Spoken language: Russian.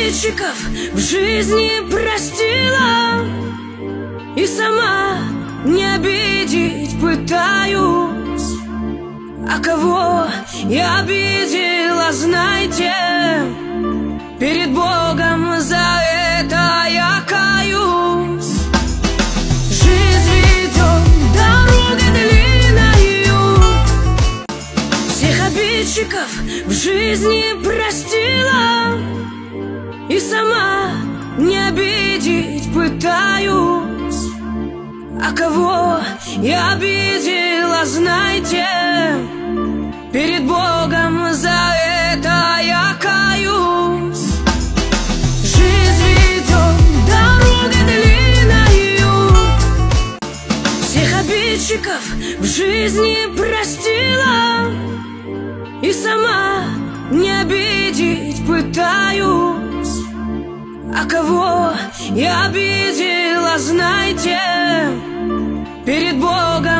обидчиков в жизни простила, и сама не обидеть пытаюсь. А кого я обидела, знайте, перед Богом за это я каюсь. Жизнь ведет дорогой длинною, всех обидчиков в жизни простила, и сама не обидеть пытаюсь. А кого я обидела, знайте, перед Богом за это я каюсь. Жизнь ведет дорогой длинною, всех обидчиков в жизни простила, и сама не обидеть пытаюсь. А кого я обидела, знайте, перед Богом